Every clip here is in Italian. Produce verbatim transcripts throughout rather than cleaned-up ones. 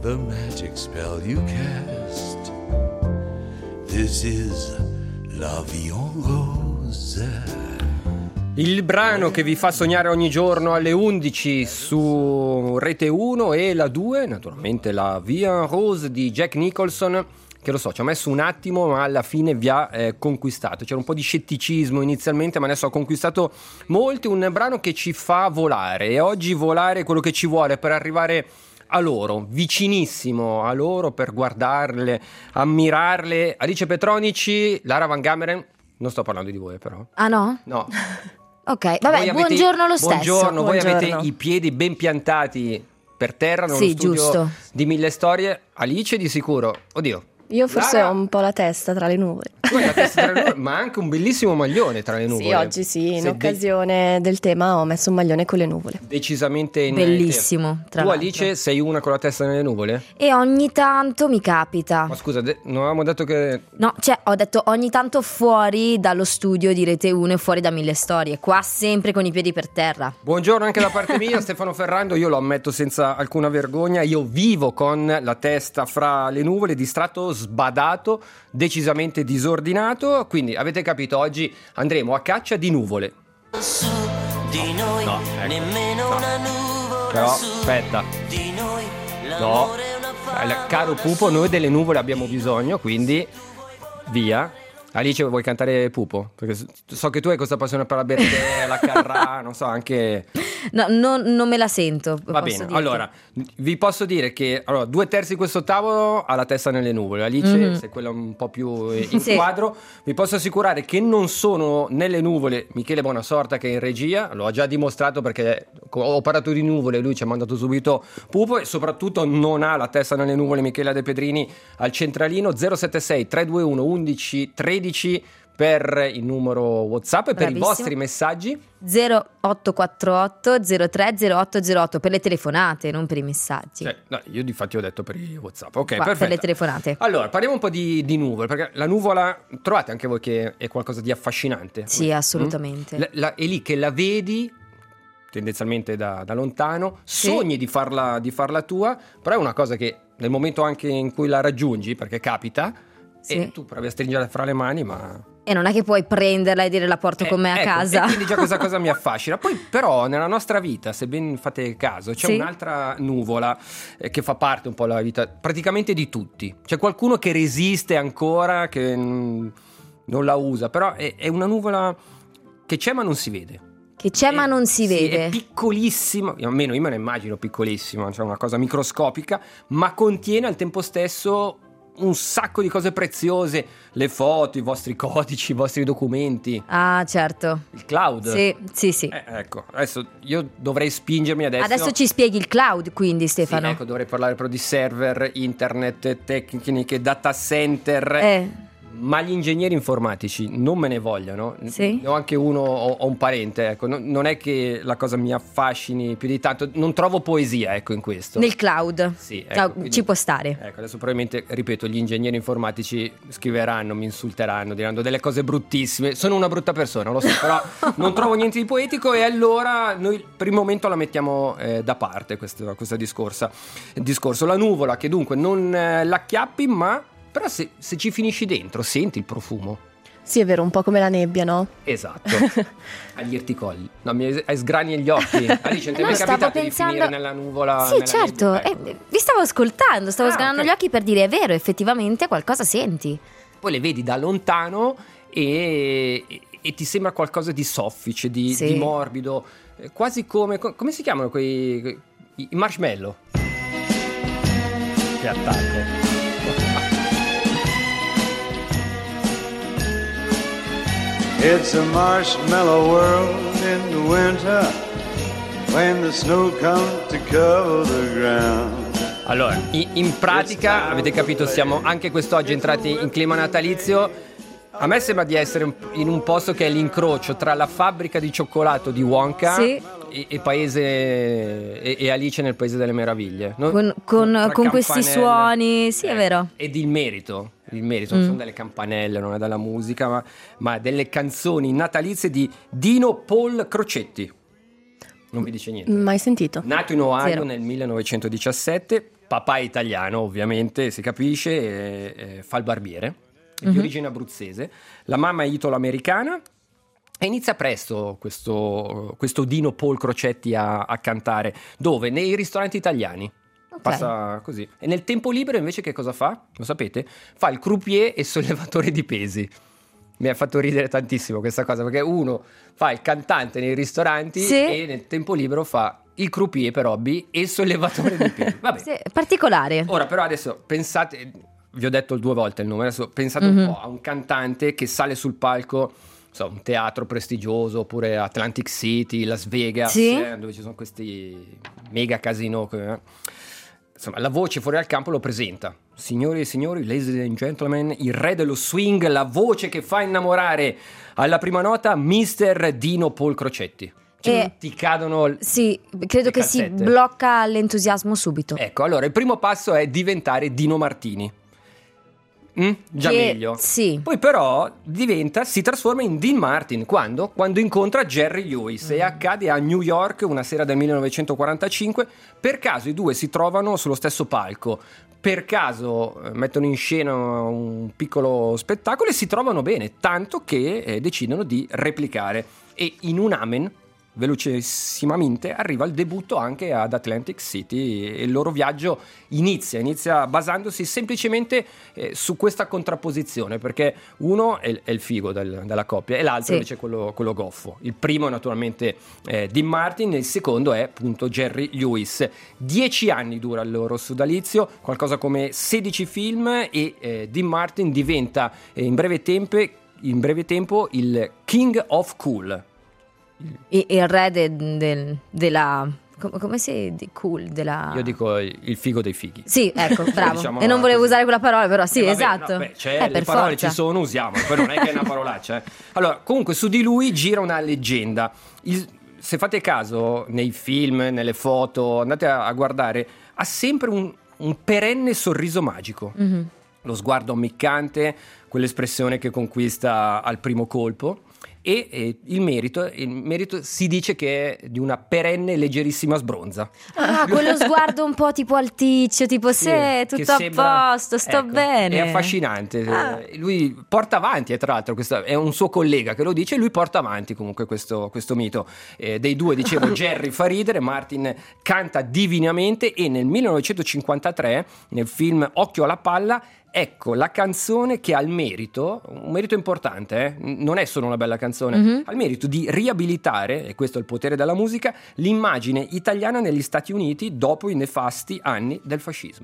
the magic spell you cast. This is La Vie en Rose. Il brano che vi fa sognare ogni giorno alle undici su Rete uno e la due, naturalmente La Vie en Rose di Jack Nicholson, che lo so, ci ha messo un attimo ma alla fine vi ha eh, conquistato. C'era un po' di scetticismo inizialmente ma adesso ha conquistato molti. Un brano che ci fa volare, e oggi volare è quello che ci vuole per arrivare a loro, vicinissimo a loro, per guardarle, ammirarle. Alice Petronici, Lara Van Gameren. Non sto parlando di voi però. Ah no? No. Ok, vabbè, buongiorno lo stesso. Buongiorno, voi buongiorno. avete i piedi ben piantati per terra nello sì, studio giusto. di Mille Storie. Alice di sicuro, oddio. Io forse Lara, ho un po' la testa tra le nuvole. tu hai la testa tra le nuvole, ma anche un bellissimo maglione tra le nuvole. Sì, oggi sì, in Se occasione de- del tema ho messo un maglione con le nuvole. Decisamente in Bellissimo, tra Tu l'altro. Alice sei una con la testa nelle nuvole? E ogni tanto mi capita. Ma scusa, de- non avevamo detto che... No, cioè ho detto ogni tanto fuori dallo studio di Rete uno e fuori da Mille Storie. Qua sempre con i piedi per terra. Buongiorno anche da parte mia, Stefano Ferrando. Io lo ammetto senza alcuna vergogna, io vivo con la testa fra le nuvole, distratto, sbadato, decisamente disordinato. Quindi avete capito, oggi andremo a caccia di nuvole. Su di noi no, ecco, nemmeno no. una nuvola. Però su aspetta, di noi no, l'amore è una favola. caro Pupo, noi delle nuvole abbiamo bisogno, quindi via. Alice, vuoi cantare Pupo? Perché so che tu hai questa passione per la Bertè, la Carrà, non so, anche... No, non, non me la sento. Va posso bene, dirti. allora, vi posso dire che allora, due terzi di questo tavolo ha la testa nelle nuvole. Alice, Mm-hmm. se quella un po' più in Sì. quadro, vi posso assicurare che non sono nelle nuvole Michele Buonasorta, che è in regia, lo ha già dimostrato perché ho parlato di nuvole, lui ci ha mandato subito Pupo, e soprattutto non ha la testa nelle nuvole Michela De Pedrini al centralino. Zero sette sei tre due uno undici tredici per il numero WhatsApp e per Bravissimo. i vostri messaggi. zero otto quattro otto zero tre zero otto zero otto per le telefonate, non per i messaggi. Cioè, no, io di fatti ho detto per i WhatsApp. Ok, Qua, perfetto. per le telefonate. Allora, parliamo un po' di, di nuvole, perché la nuvola, trovate anche voi che è qualcosa di affascinante? Sì, assolutamente. La- la- è lì che la vedi tendenzialmente da, da lontano, Sì. sogni di farla, di farla tua, però è una cosa che nel momento anche in cui la raggiungi, perché capita, Sì. e tu provi a stringerla fra le mani, ma... E non è che puoi prenderla e dire la porto con me a ecco, casa. E quindi già questa cosa mi affascina. Poi però nella nostra vita, se ben fate caso, c'è Sì. un'altra nuvola eh, che fa parte un po' della vita praticamente di tutti. C'è qualcuno che resiste ancora, che mm, non la usa, però è, è una nuvola che c'è ma non si vede. Che c'è È- ma non si sì, vede. è piccolissima, almeno io me la immagino piccolissima, cioè una cosa microscopica, ma contiene al tempo stesso un sacco di cose preziose, le foto, i vostri codici, i vostri documenti, Ah, certo. il cloud. Sì, sì, sì. Eh, ecco, adesso io dovrei spingermi adesso. Adesso ci spieghi il cloud, quindi, Sì, Stefano. ecco, dovrei parlare però di server, internet, tecniche, data center. Eh, Ma gli ingegneri informatici non me ne vogliono. Sì. Ne ho anche uno, ho, ho un parente, ecco. Non, non è che la cosa mi affascini più di tanto. Non trovo poesia, ecco, in questo. nel cloud. Sì, ecco, No, quindi- ci può stare. Ecco, adesso probabilmente, ripeto, gli ingegneri informatici scriveranno, mi insulteranno, diranno delle cose bruttissime. Sono una brutta persona, lo so, però non trovo niente di poetico, e allora noi per il momento la mettiamo eh, da parte, questo, questo discorso. discorso. La nuvola che dunque non eh, l'acchiappi, ma però se, se ci finisci dentro senti il profumo. Sì, è vero, un po' come la nebbia, no? Esatto. Agli irticolli. No, mi hai sgrani gli occhi. Alice, non ti è No, mai stavo capitato pensando- di finire nella nuvola? Sì, nella certo. nebbia? Ecco. Eh, vi stavo ascoltando, stavo Ah, sgranando ok. gli occhi per dire è vero, effettivamente qualcosa senti. Poi le vedi da lontano e, e- e ti sembra qualcosa di soffice, di, Sì. di morbido, eh, quasi come, co- come si chiamano quei, quei- i i marshmallow. Che attacco. It's a marshmallow world in the winter when the snow comes to cover the ground. Allora, i- in pratica, avete capito, siamo anche quest'oggi entrati in clima natalizio. A me sembra di essere un- in un posto che è l'incrocio tra la fabbrica di cioccolato di Wonka Sì. e, e paese e, e Alice nel Paese delle Meraviglie, no? Con, con- Tra con questi campanelle. suoni, sì, è Eh, vero. Ed il merito, il merito non Mm. sono delle campanelle, non è della musica, ma, ma delle canzoni natalizie di Dino Paul Crocetti. Non vi dice niente. Mai sentito. Nato in Ohio Zero. nel millenovecentodiciassette, papà è italiano, ovviamente, si capisce, e, e fa il barbiere, è di Mhm. origine abruzzese, la mamma è italo-americana. E inizia presto questo, questo Dino Paul Crocetti a, a cantare. Dove? Nei ristoranti italiani. Ok. Passa così. E nel tempo libero invece che cosa fa? Lo sapete? Fa il croupier e sollevatore di pesi. Mi ha fatto ridere tantissimo questa cosa, perché uno fa il cantante nei ristoranti Sì. e nel tempo libero fa il croupier per hobby e il sollevatore di pesi. Vabbè. Sì, particolare. Ora però adesso pensate, vi ho detto due volte il nome, adesso pensate Mhm. un po' a un cantante che sale sul palco, so, un teatro prestigioso, oppure Atlantic City, Las Vegas, Sì. eh, dove ci sono questi mega casino. eh. Insomma, la voce fuori dal campo lo presenta. Signori e signori, ladies and gentlemen, il re dello swing, la voce che fa innamorare alla prima nota, mister Dino Paul Crocetti. Cioè, E- ti cadono... Sì, credo Le che si calzette. blocca l'entusiasmo subito. Ecco, allora il primo passo è diventare Dino Martini. Mm? Già Che- meglio. Sì. Poi però diventa, si trasforma in Dean Martin. Quando? Quando incontra Jerry Lewis. E accade a New York una sera del millenovecentoquarantacinque. Per caso i due si trovano sullo stesso palco. Per caso eh, mettono in scena un piccolo spettacolo e si trovano bene, tanto che eh, decidono di replicare. E in un amen, velocissimamente, arriva il debutto anche ad Atlantic City e il loro viaggio inizia, inizia basandosi semplicemente eh, su questa contrapposizione, perché uno è, il- è il figo del- della coppia e l'altro Sì. invece è quello, quello goffo. Il primo è naturalmente eh, Dean Martin e il secondo è appunto Jerry Lewis. Dieci anni dura il loro sodalizio, qualcosa come sedici film e eh, Dean Martin diventa eh, in breve tempo, in breve tempo il King of Cool. E- il re de- del- della... com- come si di cool? Della... Io dico il il figo dei fighi. Sì, ecco, bravo. Diciamo e non volevo così. usare quella parola, però sì, Eh, vabbè, esatto. no, beh, c'è, Eh, le per parole forza. ci sono, usiamo, poi non è che è una parolaccia. eh. Allora, comunque su di lui gira una leggenda. Il- se fate caso, nei film, nelle foto, andate a, a guardare, ha sempre un, un perenne sorriso magico. Mhm. Lo sguardo ammiccante, quell'espressione che conquista al primo colpo. E, e il merito, il merito si dice che è di una perenne leggerissima sbronza. Ah, quello sguardo un po' tipo alticcio, tipo Sì, se che tutto a sembra- posto, sto ecco, bene. È affascinante. Ah. Eh, Lui porta avanti, e tra l'altro, questo è un suo collega che lo dice, e lui porta avanti comunque questo, questo mito. Eh, dei due, dicevo, Jerry fa ridere, Martin canta divinamente e nel millenovecentocinquantatré, nel film Occhio alla palla, ecco la canzone che ha il merito, un merito importante, eh? Non è solo una bella canzone, Mhm. ha il merito di riabilitare, e questo è il potere della musica, l'immagine italiana negli Stati Uniti dopo i nefasti anni del fascismo.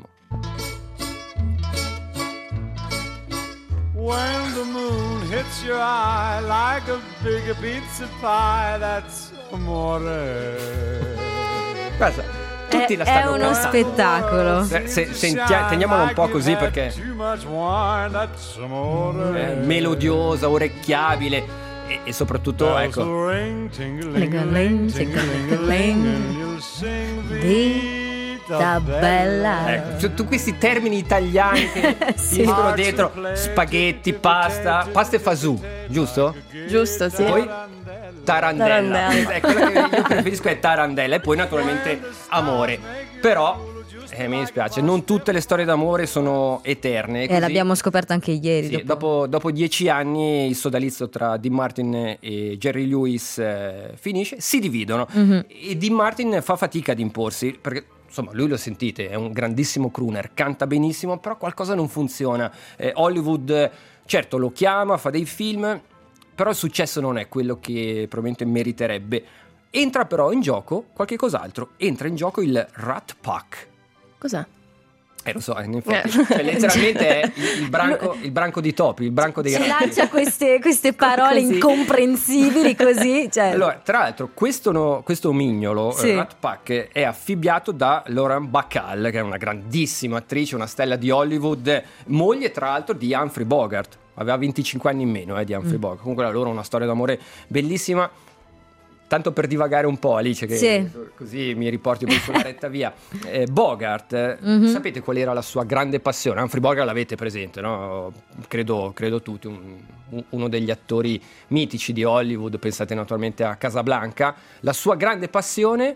When the moon hits your eye like a big pizza pie, that's amore. Guarda, tutti È- la è stanno uno cantando. spettacolo. Se- se- sentia- teniamolo un po' così perché Too much wine, that's amore. è melodiosa, orecchiabile e, e soprattutto, ecco, Ling-a-ling, ting-a-ling-a-ling. Vita bella. ecco, su- tu questi termini italiani che Sì. finiscono dentro spaghetti, pasta, pasta e fasù, giusto? Giusto, sì. Poi tarandella. Tarandella. Eh, quella che io preferisco è tarandella e poi naturalmente amore. Però eh, mi dispiace, non tutte le storie d'amore sono eterne. E così- l'abbiamo scoperto anche ieri. Sì, dopo- dopo, dopo dieci anni il sodalizio tra Dean Martin e Jerry Lewis eh, finisce, si dividono Mhm. e Dean Martin fa fatica ad imporsi perché insomma lui lo sentite, è un grandissimo crooner, canta benissimo, però qualcosa non funziona. Eh, Hollywood eh, certo lo chiama, fa dei film, però il successo non è quello che probabilmente meriterebbe. Entra però in gioco qualche cos'altro, entra in gioco il Rat Pack. Cos'è? Eh lo so, in effetti, Eh. cioè, letteralmente è il, il branco, il branco di topi, il branco dei Ci ratti. lancia queste, queste parole Così. incomprensibili così. Cioè. Allora, tra l'altro, questo, no- questo mignolo, Sì. eh, Rat Pack, è affibbiato da Lauren Bacall, che è una grandissima attrice, una stella di Hollywood, moglie tra l'altro di Humphrey Bogart. Aveva venticinque anni in meno eh, di Humphrey Mm. Bogart. Comunque la loro è una storia d'amore bellissima. Tanto per divagare un po', Alice, che Sì. così mi riporti poi sulla retta via. Eh, Bogart, eh, Mhm. sapete qual era la sua grande passione? Humphrey Bogart l'avete presente, no? Credo, credo tutti, un- un- uno degli attori mitici di Hollywood, pensate naturalmente a Casablanca. La sua grande passione,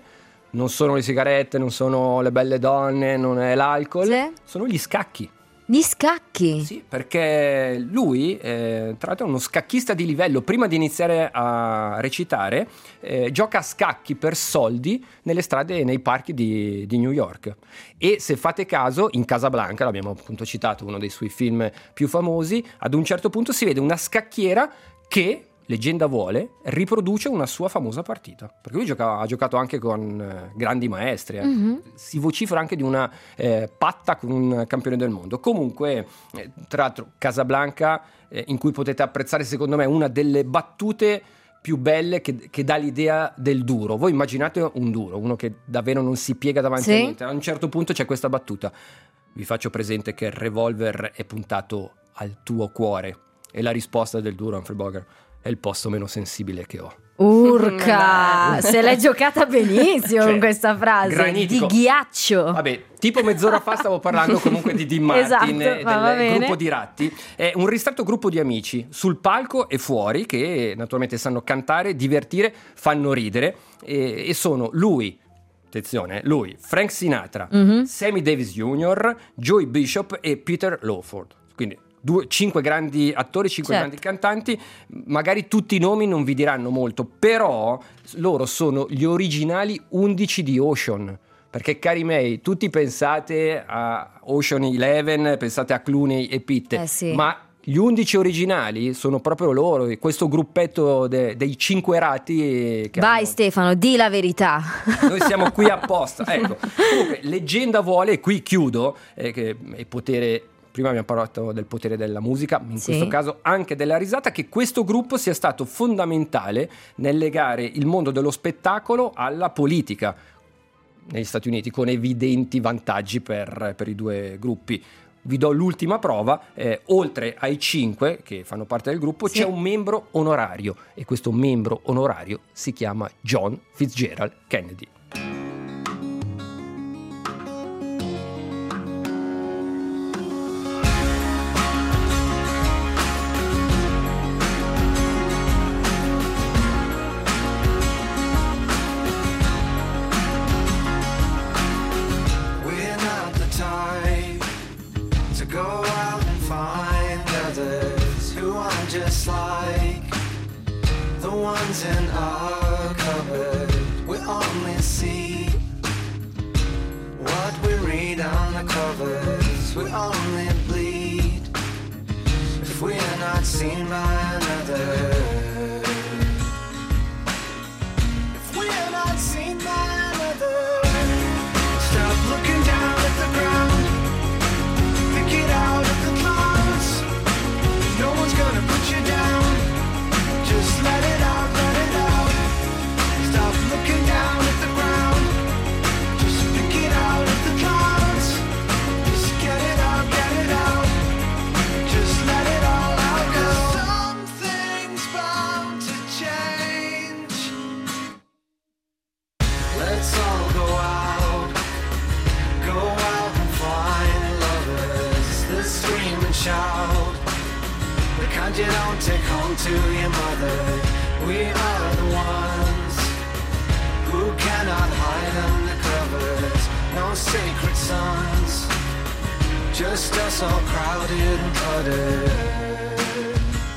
non sono le sigarette, non sono le belle donne, non è l'alcol, Sì. sono gli scacchi. Gli scacchi? Sì, perché lui, eh, tra l'altro, è uno scacchista di livello. Prima di iniziare a recitare, eh, gioca a scacchi per soldi nelle strade e nei parchi di, di New York. E se fate caso, in Casablanca, l'abbiamo appunto citato, uno dei suoi film più famosi, ad un certo punto si vede una scacchiera che, leggenda vuole, riproduce una sua famosa partita, perché lui gioca, ha giocato anche con eh, grandi maestri, eh. Mm-hmm. Si vocifera anche di una eh, patta con un campione del mondo. Comunque, eh, tra l'altro, Casablanca, eh, in cui potete apprezzare secondo me una delle battute più belle che, che dà l'idea del duro. Voi immaginate un duro, uno che davvero non si piega davanti Sì. a niente. A un certo punto c'è questa battuta: vi faccio presente che il revolver è puntato al tuo cuore, e la risposta del duro, Humphrey Bogart: è il posto meno sensibile che ho. Urca, se l'hai giocata benissimo Cioè, con questa frase. granitico. Di ghiaccio. Vabbè, tipo mezz'ora fa stavo parlando comunque di Dean Martin, Esatto, eh, ma va del bene. gruppo di ratti. È un ristretto gruppo di amici sul palco e fuori, che naturalmente sanno cantare, divertire, fanno ridere, e, e sono lui, attenzione, lui, Frank Sinatra, Mhm. Sammy Davis Junior, Joey Bishop e Peter Lawford. Quindi due, cinque grandi attori, cinque Certo. grandi cantanti. Magari tutti i nomi non vi diranno molto, però loro sono gli originali undici di Ocean. Perché, cari miei, tutti pensate a Ocean Eleven, pensate a Clooney e Pitt, Eh sì. ma gli undici originali sono proprio loro, e questo gruppetto de- dei cinque rati che Vai hanno- Stefano, di la verità. noi siamo qui apposta. Ecco, comunque, leggenda vuole, e qui chiudo, eh, che è potere. Prima abbiamo parlato del potere della musica, in Sì. questo caso anche della risata, che questo gruppo sia stato fondamentale nel legare il mondo dello spettacolo alla politica negli Stati Uniti, con evidenti vantaggi per, per i due gruppi. Vi do l'ultima prova: eh, oltre ai cinque che fanno parte del gruppo, Sì. c'è un membro onorario, e questo membro onorario si chiama John Fitzgerald Kennedy. We're not the type to go out and find others who aren't just like the ones in our cupboard. We only see what we read on the covers. We only bleed if we are not seen by another. If we are not seen by another. Stop looking down at the ground. Pick it out of the clouds. No one's gonna put you down. Just let it out, let it out. Stop looking down at the ground. Just pick it out of the clouds. Just get it out, get it out. Just let it all out now. Something's bound to change. Let's all go out. Go out and find lovers that scream and shout. The kind you don't take home to your mother. We are the ones who cannot hide under covers. No sacred sons, just us all crowded and cluttered.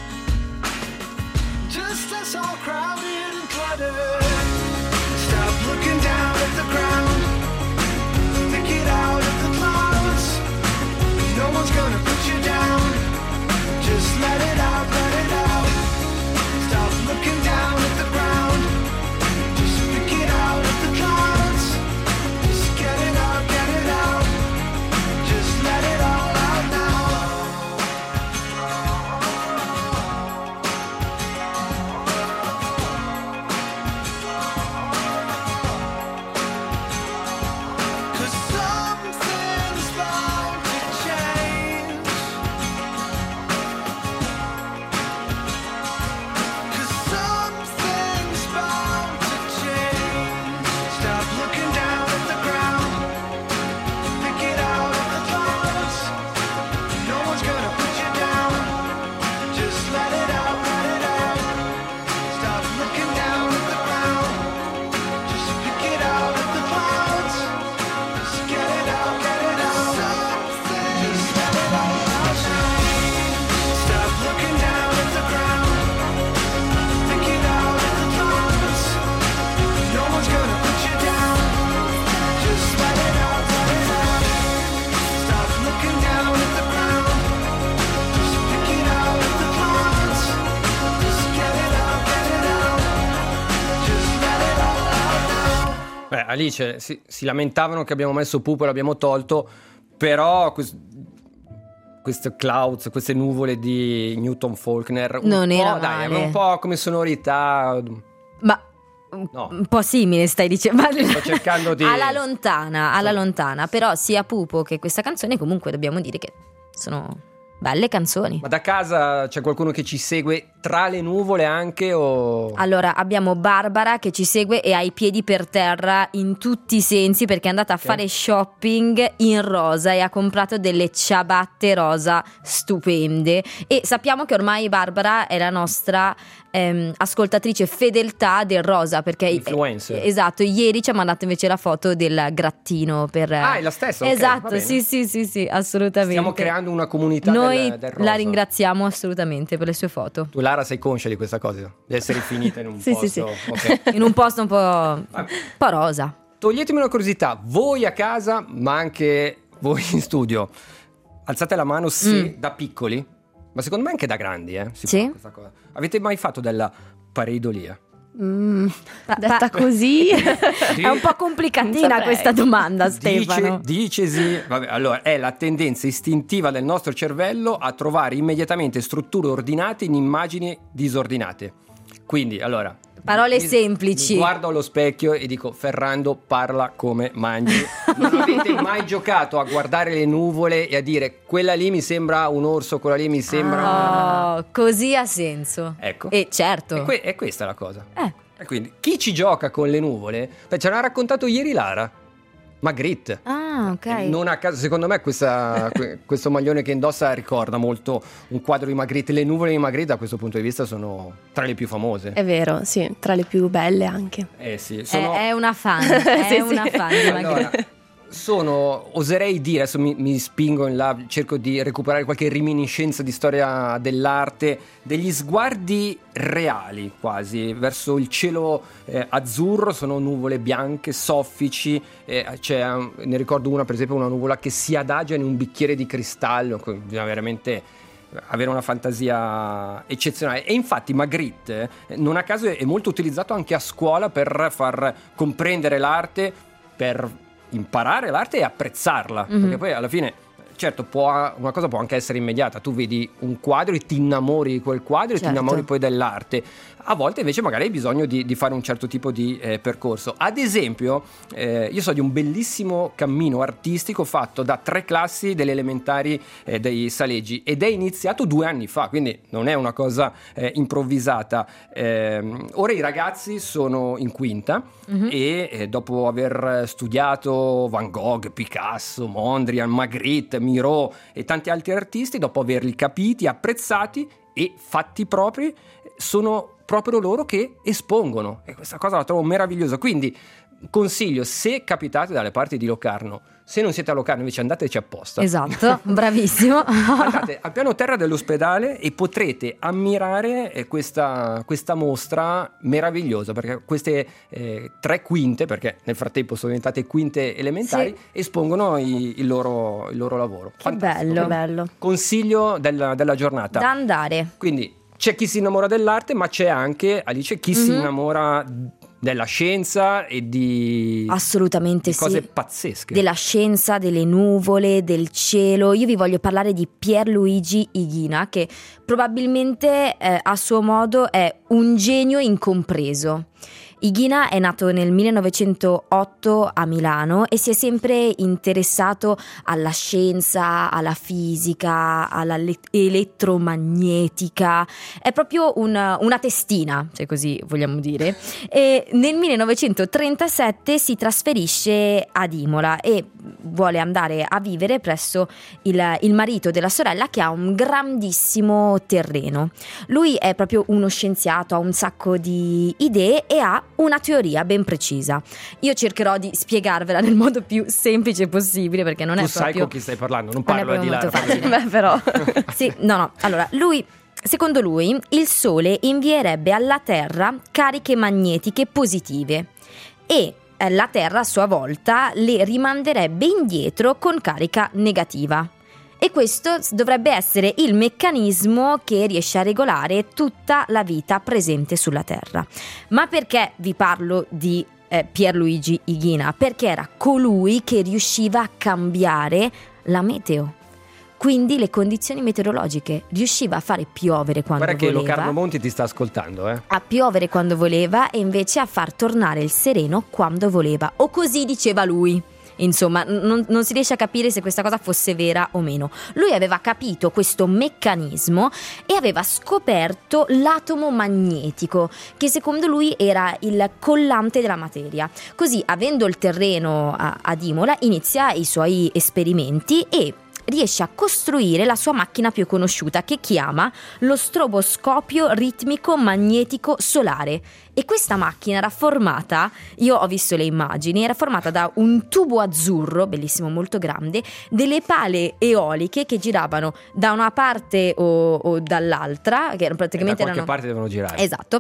Just us all crowded and cluttered. Stop looking down at the ground. Pick it out of the clouds. No one's gonna put you down. Just let it out, let it out. Stop looking down at the ground. Just pick it out of the clouds. Just get it out, get it out. Just let it all out now. Alice, si, si lamentavano che abbiamo messo Pupo e l'abbiamo tolto, però quest- queste clouds, queste nuvole di Newton Faulkner un Non po', era dai, male. aveva un po' come sonorità. Ma No. un po' simile stai dicendo. Sto cercando di- alla lontana, alla Sì. lontana. Però sia Pupo che questa canzone comunque dobbiamo dire che sono belle canzoni. Ma da casa c'è qualcuno che ci segue tra le nuvole anche o... Allora abbiamo Barbara che ci segue e ha i piedi per terra in tutti i sensi perché è andata a Ok. fare shopping in rosa e ha comprato delle ciabatte rosa stupende. E sappiamo che ormai Barbara è la nostra ehm, ascoltatrice fedeltà del rosa perché Influencer. eh, esatto, ieri ci ha mandato invece la foto del grattino per Ah, è la stessa? Ok, va esatto, bene. sì sì sì sì, assolutamente. Stiamo creando una comunità Noi del, del rosa. la ringraziamo assolutamente per le sue foto. Tu Lara sei conscia di questa cosa? Di essere finita in un Sì, sì, posto? Ok. In un posto un po', un po' rosa. Toglietemi una curiosità, voi a casa, ma anche voi in studio, alzate la mano se da piccoli, ma secondo me anche da grandi, eh, si Sì. fa questa cosa. Avete mai fatto della pareidolia? Mm, Pa- detta pa- così. È un po' Non complicatina saprei. questa domanda, Stefano. Dice, dicesi, vabbè, allora è la tendenza istintiva del nostro cervello a trovare immediatamente strutture ordinate in immagini disordinate. Quindi, allora, Parole mi- semplici. mi guardo allo specchio e dico: Ferrando parla come mangi. Non avete mai giocato a guardare le nuvole e a dire quella lì mi sembra un orso, quella lì mi sembra una... Oh, così ha senso. Ecco. E certo. E que- è questa la cosa. Eh. E quindi chi ci gioca con le nuvole? Beh, ce l'ha raccontato ieri Lara. Magritte. Ah, ok. E non a caso, secondo me questa- que- questo maglione che indossa ricorda molto un quadro di Magritte. Le nuvole di Magritte da questo punto di vista sono tra le più famose. È vero, sì, tra le più belle anche. Eh sì, È, sono... è una fan, è Sì, una sì. fan di Allora, Magritte. sono, oserei dire, adesso mi, mi spingo in là, cerco di recuperare qualche reminiscenza di storia dell'arte, degli sguardi reali quasi, verso il cielo eh, azzurro, sono nuvole bianche, soffici, eh, c'è, um, ne ricordo una per esempio, una nuvola che si adagia in un bicchiere di cristallo, que- bisogna veramente avere una fantasia eccezionale. E infatti Magritte, eh, non a caso, è molto utilizzato anche a scuola per far comprendere l'arte, per imparare l'arte e apprezzarla, Mhm. perché poi alla fine certo può, una cosa può anche essere immediata, tu vedi un quadro e ti innamori di quel quadro e Certo. ti innamori poi dell'arte. A volte invece magari hai bisogno di, di fare un certo tipo di eh, percorso. Ad esempio eh, io so di un bellissimo cammino artistico fatto da tre classi delle elementari eh, dei Saleggi ed è iniziato due anni fa, quindi non è una cosa eh, improvvisata. Ehm, ora i ragazzi sono in quinta Mhm. e eh, dopo aver studiato Van Gogh, Picasso, Mondrian, Magritte, Miro e tanti altri artisti, dopo averli capiti, apprezzati e fatti propri, sono proprio loro che espongono, e questa cosa la trovo meravigliosa. Quindi consiglio, se capitate dalle parti di Locarno, se non siete a Locarno invece andateci apposta. Esatto, bravissimo. Andate al piano terra dell'ospedale e potrete ammirare eh, questa, questa mostra meravigliosa, perché queste eh, tre quinte, perché nel frattempo sono diventate quinte elementari, Sì. espongono i- il, loro, il loro lavoro. Che Fantastico. bello. Che bello. Consiglio della, della giornata. Da andare. Quindi c'è chi si innamora dell'arte, ma c'è anche, Alice, chi si Mhm. innamora della scienza e di, Assolutamente di cose sì. pazzesche. Della scienza, delle nuvole, del cielo. Io vi voglio parlare di Pierluigi Ighina, che probabilmente eh, a suo modo è un genio incompreso. Ighina è nato nel millenovecentotto a Milano e si è sempre interessato alla scienza, alla fisica, alla le- elettromagnetica. È proprio una, una testina, se così vogliamo dire. E nel millenovecentotrentasette si trasferisce ad Imola e vuole andare a vivere presso il, il marito della sorella, che ha un grandissimo terreno. Lui è proprio uno scienziato, ha un sacco di idee e ha una teoria ben precisa. Io cercherò di spiegarvela nel modo più semplice possibile, perché non Tu è sai proprio con chi stai parlando, non non è parlo di proprio là. molto facile. Beh, però. Sì, no, no. Allora, lui, secondo lui, il Sole invierebbe alla Terra cariche magnetiche positive e eh, la Terra a sua volta le rimanderebbe indietro con carica negativa. E questo dovrebbe essere il meccanismo che riesce a regolare tutta la vita presente sulla Terra. Ma perché vi parlo di eh, Pierluigi Ighina, perché era colui che riusciva a cambiare la meteo. Quindi le condizioni meteorologiche, riusciva a fare piovere quando Guarda che voleva, Locarno Monti ti sta ascoltando, eh. a piovere quando voleva e invece a far tornare il sereno quando voleva, o così diceva lui. Insomma, non, non si riesce a capire se questa cosa fosse vera o meno. Lui aveva capito questo meccanismo e aveva scoperto l'atomo magnetico, che secondo lui era il collante della materia. Così, avendo il terreno a, ad Imola, inizia i suoi esperimenti e riesce a costruire la sua macchina più conosciuta, che chiama lo stroboscopio ritmico magnetico solare. E questa macchina era formata, io ho visto le immagini, era formata da un tubo azzurro, bellissimo, molto grande, delle pale eoliche che giravano da una parte o, o dall'altra, che erano praticamente da qualche erano... parte devono girare. Esatto.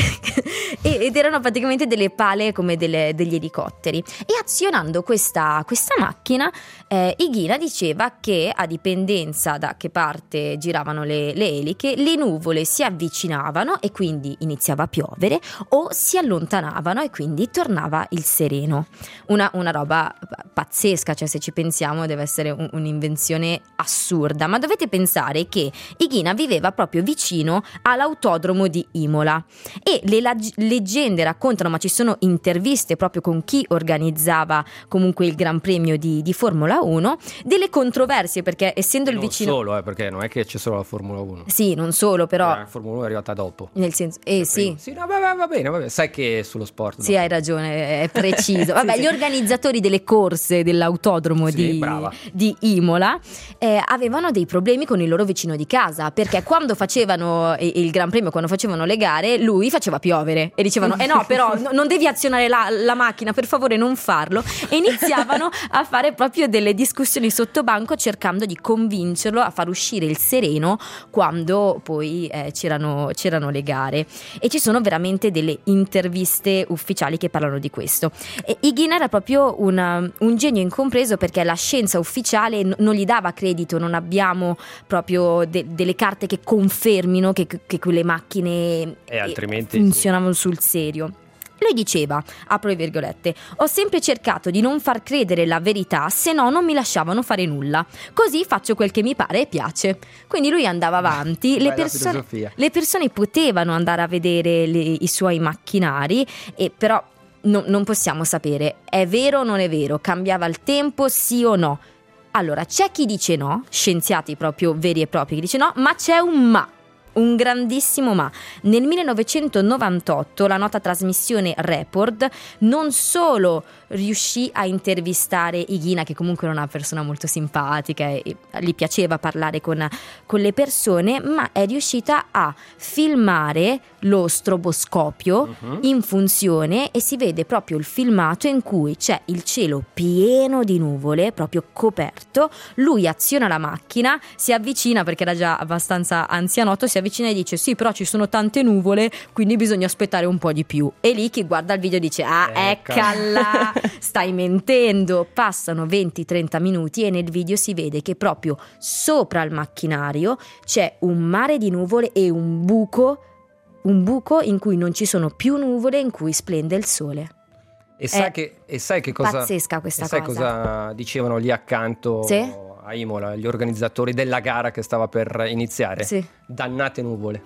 Ed erano praticamente delle pale come delle, degli elicotteri. E azionando questa, questa macchina, eh, Ighina diceva che a dipendenza da che parte giravano le, le eliche, le nuvole si avvicinavano e quindi iniziava a piovere, o si allontanavano e quindi tornava il sereno. Una, una roba pazzesca, cioè se ci pensiamo deve essere un, un'invenzione assurda, ma dovete pensare che Ighina viveva proprio vicino all'autodromo di Imola e le lag- leggende raccontano, ma ci sono interviste proprio con chi organizzava comunque il Gran Premio di, di Formula uno, delle controversie, perché essendo il non vicino... solo, eh, perché non è che c'è solo la Formula uno. Sì, non solo, però... La Formula uno è arrivata dopo. Nel senso... Eh sì... Sì, no, va, va bene, va bene. Sai che sullo sport. Sì, dopo. hai ragione, è preciso. Vabbè, Sì, sì. Gli organizzatori delle corse dell'autodromo Sì, di, brava. di Imola eh, avevano dei problemi con il loro vicino di casa, perché quando facevano il il Gran Premio, quando facevano le gare, lui faceva piovere e dicevano eh no, però no, non devi azionare la, la macchina, per favore non farlo, e iniziavano a fare proprio delle discussioni sotto banco cercando di convincerlo a far uscire il sereno quando poi eh, c'erano, c'erano le gare. E ci sono veramente delle interviste ufficiali che parlano di questo. E Ighina era proprio una, un genio incompreso, perché la scienza ufficiale n- non gli dava credito, non abbiamo proprio de- delle carte che confermino che, che quelle macchine E altrimenti, funzionavano sul serio. Lui diceva, apro le virgolette, ho sempre cercato di non far credere la verità, se no non mi lasciavano fare nulla. Così faccio quel che mi pare e piace. Quindi lui andava avanti, le Bella persone, filosofia. le persone potevano andare a vedere le- i suoi macchinari, e però no- non possiamo sapere, è vero o non è vero, cambiava il tempo, sì o no. Allora, c'è chi dice no, scienziati proprio veri e propri che dice no, ma c'è un ma. Un grandissimo ma. Nel millenovecentonovantotto la nota trasmissione Report non solo riuscì a intervistare Ighina, che comunque era una persona molto simpatica e gli piaceva parlare con, con le persone, ma è riuscita a filmare lo stroboscopio Mhm. in funzione, e si vede proprio il filmato in cui c'è il cielo pieno di nuvole, proprio coperto. Lui aziona la macchina, si avvicina perché era già abbastanza anzianotto, si avvicina e dice sì, però ci sono tante nuvole, quindi bisogna aspettare un po' di più. E lì chi guarda il video dice ah, Ecco. eccala, stai mentendo. Passano venti trenta minuti e nel video si vede che proprio sopra il macchinario c'è un mare di nuvole e un buco un buco in cui non ci sono più nuvole, in cui splende il sole. E sai, È che, e sai che cosa pazzesca questa e sai cosa. cosa dicevano lì accanto Sì? a Imola gli organizzatori della gara che stava per iniziare? Sì. Dannate nuvole.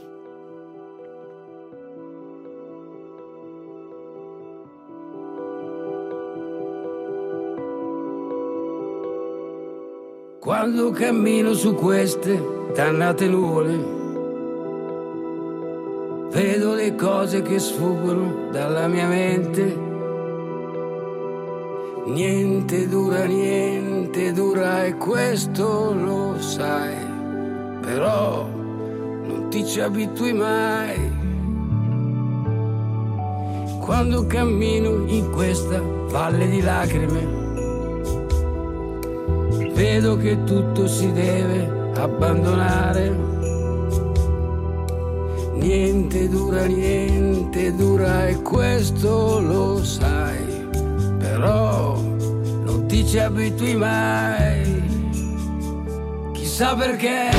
Quando cammino su queste dannate nuvole, vedo le cose che sfuggono dalla mia mente. Niente dura, niente dura e questo lo sai, però non ti ci abitui mai. Quando cammino in questa valle di lacrime, vedo che tutto si deve abbandonare. Niente dura, niente dura e questo lo sai, però non ti ci abitui mai. Chissà perché,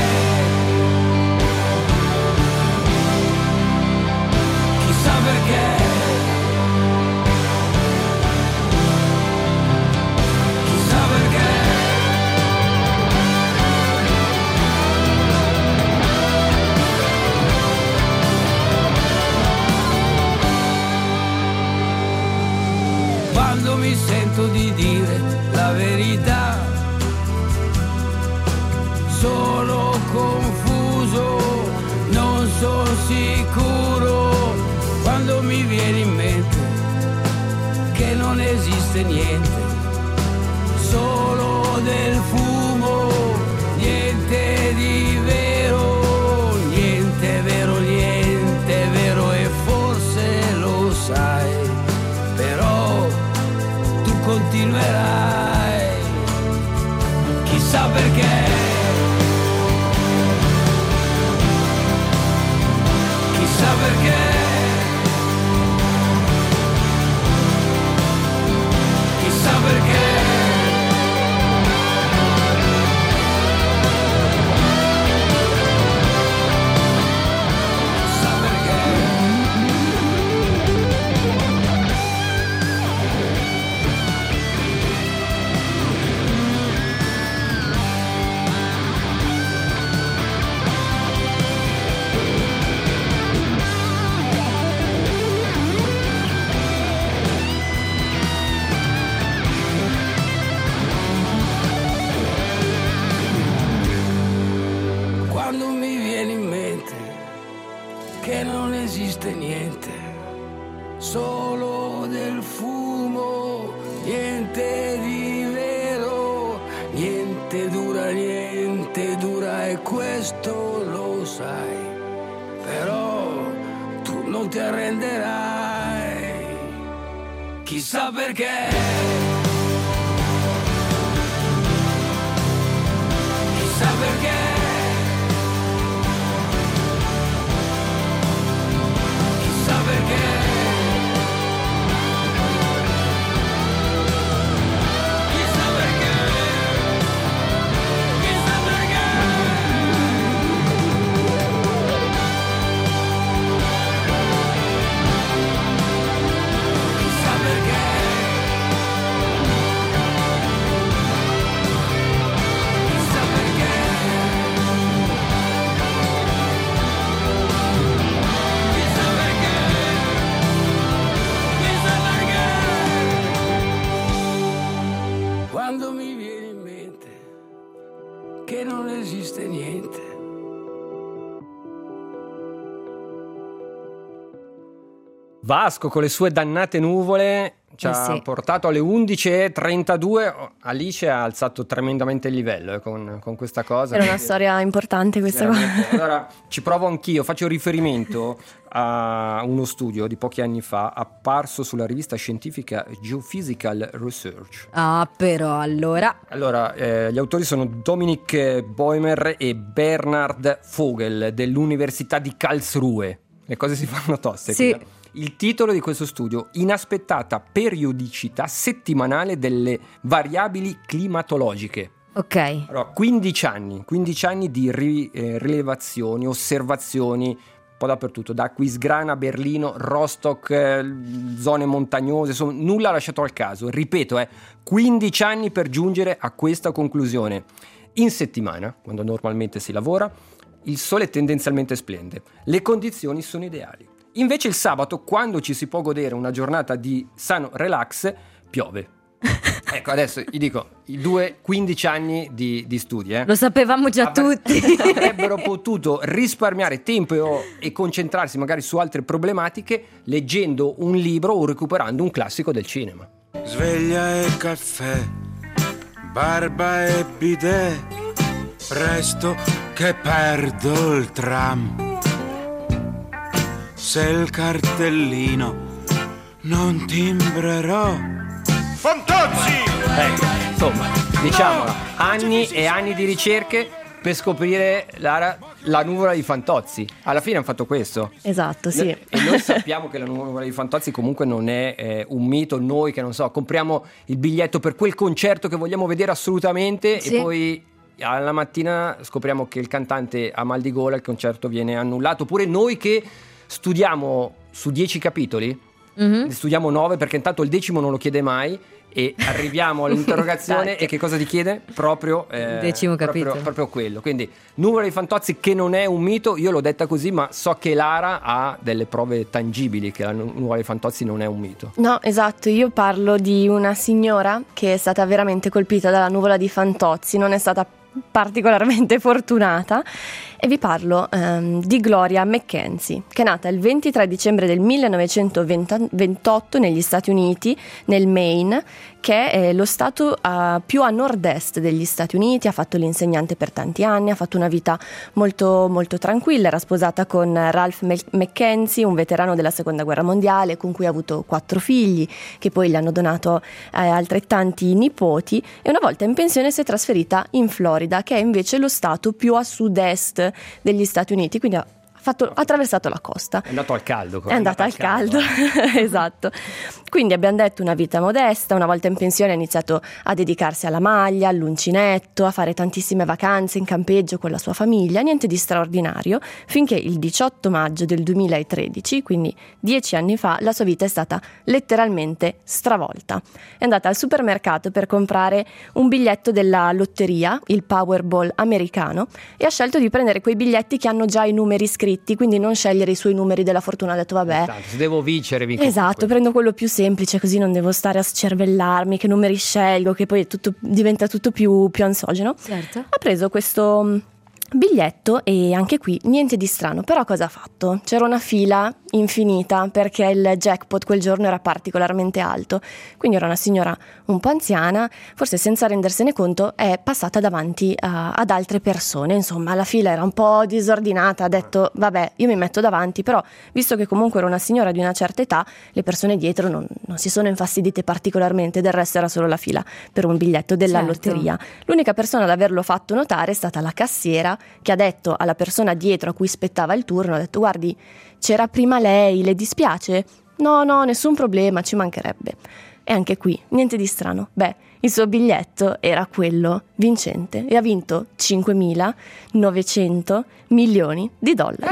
chissà perché, di dire la verità. Sono confuso, non sono sicuro quando mi viene in mente che non esiste niente, solo del fumo, niente di vero, niente vero, niente vero e forse lo sai, però tu continuerai, chissà perché. Chissà perché, chissà perché, chissà perché. Quando mi viene in mente che non esiste niente, solo del fumo, niente di vero, niente dura, niente dura e questo lo sai, però tu non ti arrenderai, chissà perché, chissà perché. Chissà perché, chissà perché, chissà perché, chissà perché, chissà perché. Quando mi viene in mente che non esiste niente. Vasco con le sue dannate nuvole ci Eh ha sì. portato alle undici e trentadue. Alice ha alzato tremendamente il livello eh, con, con questa cosa. Era una quindi storia importante questa qua. veramente- Allora ci provo anch'io, faccio riferimento a uno studio di pochi anni fa apparso sulla rivista scientifica Geophysical Research. Ah, però allora. Allora, eh, gli autori sono Dominic Boehmer e Bernhard Vogel dell'Università di Karlsruhe. Le cose si fanno toste. Sì. qui, eh. Il titolo di questo studio: Inaspettata periodicità settimanale delle variabili climatologiche. Ok. Allora, quindici anni, quindici anni di ri- eh, rilevazioni, osservazioni, un po' dappertutto, da Aquisgrana, Berlino, Rostock, eh, zone montagnose, insomma, nulla lasciato al caso. Ripeto, eh, quindici anni per giungere a questa conclusione. In settimana, quando normalmente si lavora, il sole tendenzialmente splende, le condizioni sono ideali. Invece il sabato, quando ci si può godere una giornata di sano relax, piove. Ecco, adesso gli dico, i due quindici anni di, di studi, eh, Lo sapevamo già avre- tutti. avrebbero potuto risparmiare tempo e, o- e concentrarsi magari su altre problematiche leggendo un libro o recuperando un classico del cinema. Sveglia e caffè, barba e bidet, presto che perdo il tram. Se il cartellino non timbrerò. Fantozzi! Ecco, insomma, diciamola, anni e anni di ricerche per scoprire la, la nuvola di Fantozzi. Alla fine hanno fatto questo. Esatto, sì. E noi sappiamo che la nuvola di Fantozzi comunque non è eh, un mito. Noi che non so, compriamo il biglietto per quel concerto che vogliamo vedere assolutamente Sì. e poi alla mattina scopriamo che il cantante ha mal di gola, il concerto viene annullato. Oppure noi che studiamo su dieci capitoli Mm-hmm. Ne studiamo nove perché intanto il decimo non lo chiede mai. E arriviamo all'interrogazione. E che cosa ti chiede? Proprio eh, decimo capitolo. Proprio, proprio quello. Quindi Nuvola di Fantozzi, che non è un mito, io l'ho detta così, ma so che Lara ha delle prove tangibili che la Nuvola di Fantozzi non è un mito. No, esatto, io parlo di una signora che è stata veramente colpita dalla nuvola di Fantozzi, non è stata particolarmente fortunata, e vi parlo ehm, di Gloria Mackenzie, che è nata il ventitré dicembre del millenovecentoventotto negli Stati Uniti, nel Maine, che è lo stato uh, più a nord-est degli Stati Uniti. Ha fatto l'insegnante per tanti anni, ha fatto una vita molto, molto tranquilla, era sposata con Ralph Mackenzie, un veterano della seconda guerra mondiale, con cui ha avuto quattro figli, che poi gli hanno donato eh, altrettanti nipoti, e una volta in pensione si è trasferita in Florida, che è invece lo stato più a sud-est degli Stati Uniti, quindi ha fatto, ha attraversato la costa. È andato al caldo. È andata al caldo, caldo. Esatto. Quindi abbiamo detto una vita modesta, una volta in pensione ha iniziato a dedicarsi alla maglia, all'uncinetto, a fare tantissime vacanze in campeggio con la sua famiglia, niente di straordinario, finché il diciotto maggio del duemilatredici, quindi dieci anni fa, la sua vita è stata letteralmente stravolta. È andata al supermercato per comprare un biglietto della lotteria, il Powerball americano, e ha scelto di prendere quei biglietti che hanno già i numeri scritti, quindi non scegliere i suoi numeri della fortuna. Ha detto vabbè, Tanto, se devo vincere vinco. Esatto, prendo quello più semplice, così non devo stare a scervellarmi che numeri scelgo, che poi è tutto, diventa tutto più, più ansogeno. Certo. Ha preso questo biglietto e anche qui niente di strano, però cosa ha fatto? C'era una fila infinita perché il jackpot quel giorno era particolarmente alto, quindi era una signora un po' anziana, forse senza rendersene conto è passata davanti uh, ad altre persone, insomma la fila era un po' disordinata, ha detto vabbè io mi metto davanti, però visto che comunque era una signora di una certa età, le persone dietro non, non si sono infastidite particolarmente, del resto era solo la fila per un biglietto della Certo. lotteria. L'unica persona ad averlo fatto notare è stata la cassiera, che ha detto alla persona dietro a cui spettava il turno, ha detto guardi, c'era prima lei, le dispiace? No, no, nessun problema, ci mancherebbe. E anche qui, niente di strano. Beh, il suo biglietto era quello vincente e ha vinto cinquemilanovecento milioni di dollari.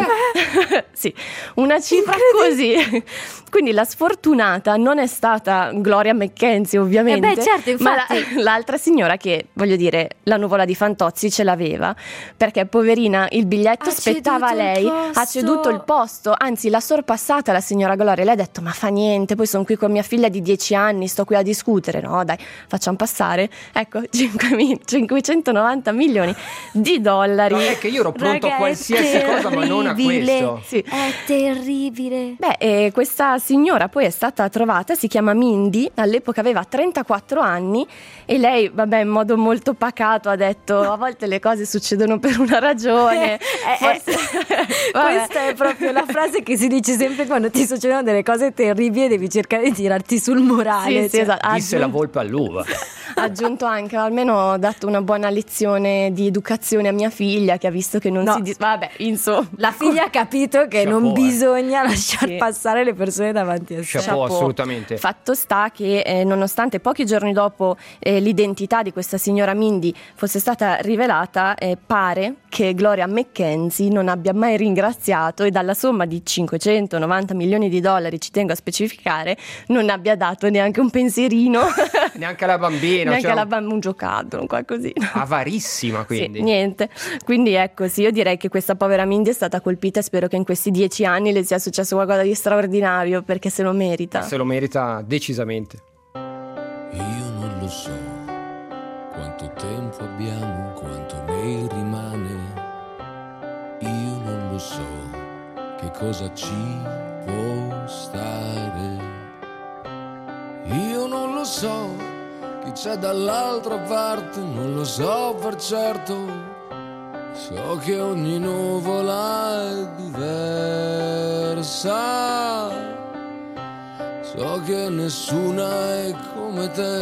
Sì, una cifra così. Quindi la sfortunata non è stata Gloria Mackenzie, ovviamente. Eh beh, certo, infatti. Ma la, l'altra signora che, voglio dire, la nuvola di Fantozzi ce l'aveva, perché poverina il biglietto Ha spettava a ceduto il lei, posto. ha ceduto il posto, anzi l'ha sorpassata la signora Gloria. Lei ha detto ma fa niente, poi sono qui con mia figlia di dieci anni, sto qui a discutere. No dai, facciamo passare. Ecco, cinquecentonovanta milioni di dollari. No, è che io ero pronto Raga, a qualsiasi cosa, ma non a terribile. questo. Sì. È terribile. Beh, eh, questa signora poi è stata trovata, si chiama Mindy, all'epoca aveva trentaquattro anni e lei, vabbè, in modo molto pacato ha detto a volte le cose succedono per una ragione. Eh, Forse... Vabbè. Questa è proprio la frase che si dice sempre quando ti succedono delle cose terribili e devi cercare di tirarti sul morale. Sì, sì, cioè. esatto. Ha Disse la aggiunto- volpe all'uva. ha aggiunto anche, almeno ho dato una buona lezione di educazione a mia figlia che ha visto che non No. si dis- vabbè, insomma. La figlia ha capito che Chapeau, non eh. bisogna lasciar Sì. passare le persone davanti a sé. Chapeau, assolutamente. Fatto sta che eh, nonostante pochi giorni dopo eh, l'identità di questa signora Mindy fosse stata rivelata, eh, pare che Gloria Mackenzie non abbia mai ringraziato e dalla somma di cinquecentonovanta milioni di dollari, ci tengo a specificare, non abbia dato neanche un pensierino, Neanche alla bambina. neanche cioè, alla bambina, un giocattolo, un qualcosina. avarissima, quindi. Sì, niente. Quindi ecco, sì, io direi che questa povera Mindy è stata colpita e spero che in questi dieci anni le sia successo qualcosa di straordinario, perché se lo merita. Se lo merita decisamente. Io non lo so quanto tempo abbiamo, quanto ne rimane. Io non lo so che cosa ci può stare. Io non lo so chi c'è dall'altra parte, non lo so per certo. So che ogni nuvola è diversa. So che nessuna è come te.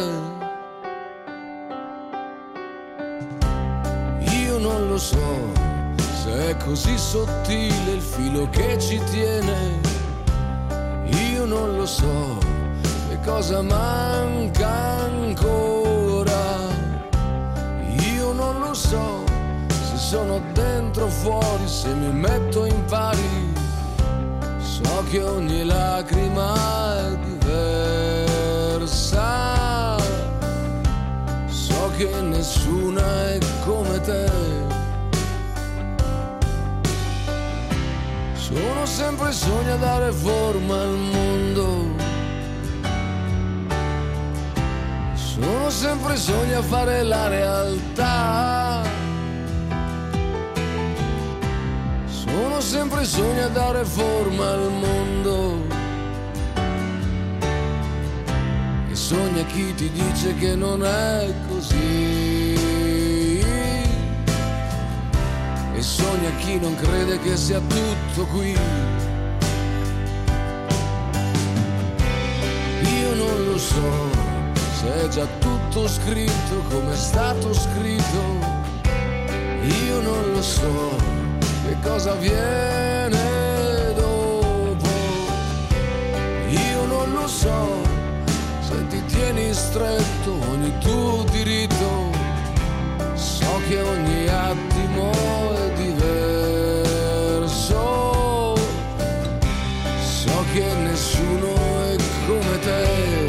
Io non lo so se è così sottile il filo che ci tiene. Io non lo so che cosa manca ancora. Io non lo so se sono dentro o fuori, se mi metto in pari. So che ogni lacrima è sa, so che nessuna è come te. Sono sempre sogni a dare forma al mondo, sono sempre sogni a fare la realtà, sono sempre sogni a dare forma al mondo. E sogna chi ti dice che non è così, e sogna chi non crede che sia tutto qui. Io non lo so se è già tutto scritto come è stato scritto, io non lo so che cosa viene dopo, io non lo so se ti tieni stretto ogni tuo diritto, so che ogni attimo è diverso, so che nessuno è come te.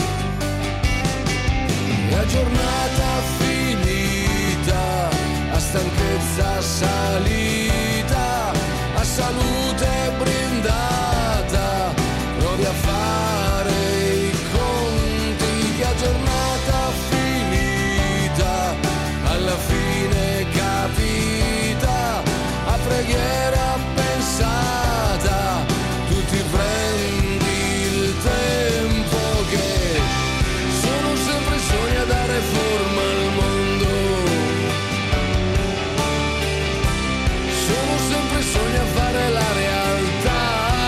La giornata finita, a stanchezza salita, a salute brindata, provi a fare i conti. La giornata finita, alla fine capita, a preghiera pensata, tu ti prendi il tempo che sono sempre sogni a dare forma al mondo, sono sempre sogni a fare la realtà,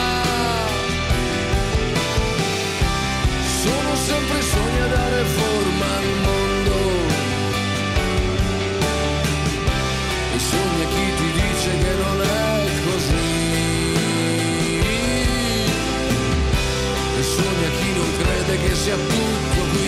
sono sempre sogni a dare forma al mondo. E sogna chi ti dice che non è così, e sogna chi non crede che sia tutto qui.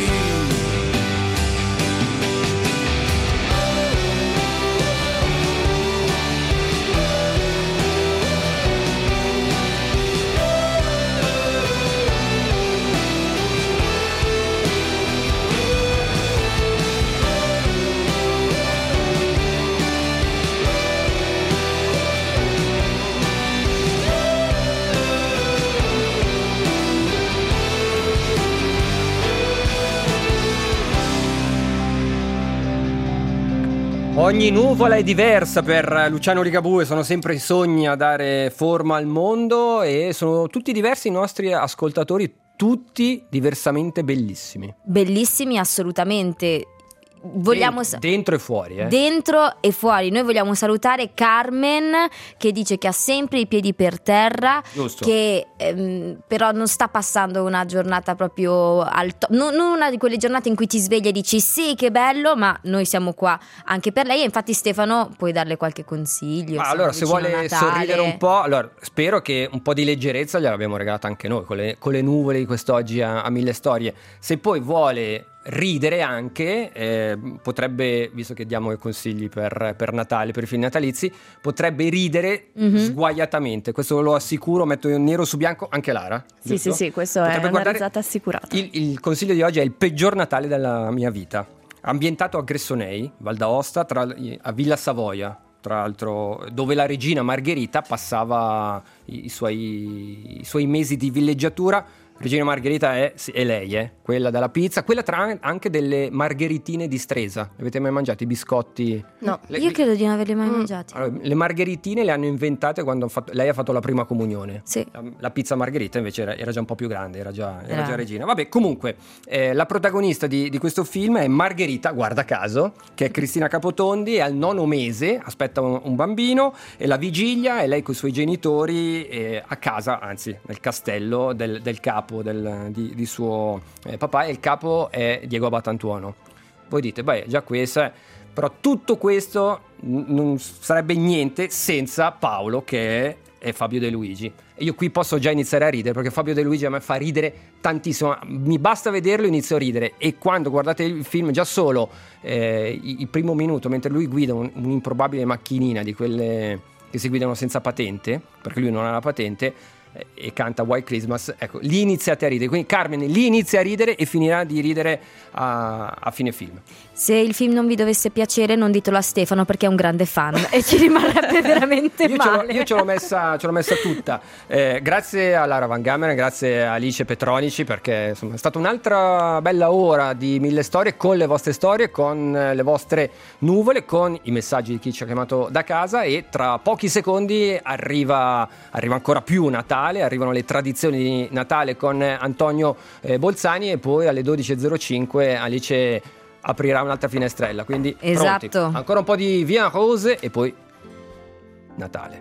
Ogni nuvola è diversa per Luciano Ligabue, sono sempre i sogni a dare forma al mondo e sono tutti diversi i nostri ascoltatori, tutti diversamente bellissimi. Bellissimi assolutamente. Vogliamo dentro, dentro e fuori, eh. Dentro e fuori. Noi vogliamo salutare Carmen, che dice che ha sempre i piedi per terra. Giusto. Che ehm, però non sta passando una giornata proprio al top, non, non una di quelle giornate in cui ti svegli e dici sì che bello, ma noi siamo qua anche per lei. E infatti Stefano, puoi darle qualche consiglio? Ma allora, se vuole Natale. sorridere un po', allora spero che un po' di leggerezza gliel'abbiamo regalata anche noi con le, con le nuvole di quest'oggi a, a mille storie. Se poi vuole ridere anche, eh, potrebbe, visto che diamo i consigli per, per Natale, per i film natalizi, potrebbe ridere mm-hmm. sguaiatamente, questo lo assicuro, metto nero su bianco anche Lara. Sì, giusto? sì, sì, questo Potrebbe è una risata assicurata. Il, il consiglio di oggi è il peggior Natale della mia vita, ambientato a Gressonei, Val d'Aosta, tra, a Villa Savoia, tra l'altro, dove la regina Margherita passava i, i, suoi, i suoi mesi di villeggiatura. Regina Margherita è, è lei, eh, quella della pizza, quella tra anche delle margheritine di Stresa. Avete mai mangiato i biscotti? No, le, io credo di non averli mai mm. mangiati. Allora, le margheritine le hanno inventate quando ha fatto, lei ha fatto la prima comunione. Sì. La, la pizza Margherita invece era, era già un po' più grande, era già, era già regina. Vabbè, comunque, eh, la protagonista di, di questo film è Margherita, guarda caso, che è Cristina Capotondi, è al nono mese, aspetta un, un bambino, e la vigilia è lei con i suoi genitori eh, a casa, anzi nel castello del, del capo Del, di, di suo eh, papà, e il capo è Diego Abatantuono. Voi dite, beh, già questo è... Però tutto questo n- non sarebbe niente senza Paolo, che è, è Fabio De Luigi. E io qui posso già iniziare a ridere, perché Fabio De Luigi a me fa ridere tantissimo, mi basta vederlo e inizio a ridere. E quando guardate il film, già solo eh, il primo minuto, mentre lui guida un, un'improbabile macchinina di quelle che si guidano senza patente, perché lui non ha la patente, eh, e canta White Christmas, ecco, lì iniziate a ridere. Quindi Carmen lì inizia a ridere e finirà di ridere a, a fine film. Se il film non vi dovesse piacere, non ditelo a Stefano perché è un grande fan e ci rimarrebbe veramente io ce l'ho, male. io ce l'ho messa, ce l'ho messa tutta. Eh, grazie a Lara Van Gameren, grazie a Alice Petronici, perché insomma, è stata un'altra bella ora di Mille Storie, con le vostre storie, con le vostre nuvole, con i messaggi di chi ci ha chiamato da casa, e tra pochi secondi arriva, arriva ancora più Natale, arrivano le tradizioni di Natale con Antonio eh, Bolzani, e poi alle dodici e zero cinque Alice aprirà un'altra finestrella, quindi esatto. Pronti. Ancora un po' di Via Rose e poi Natale.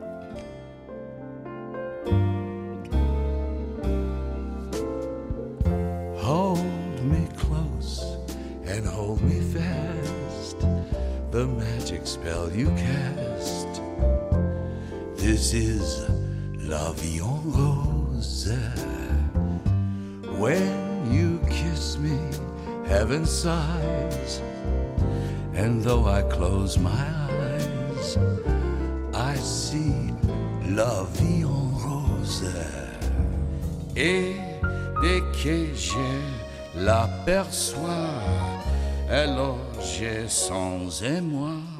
Hold me close and hold me fast, the magic spell you cast. This is La Vie en Rose. When you kiss me, heaven sighs, and though I close my eyes, I see La Vie en Rose. Et dès que je l'aperçois, alors je sens émoi.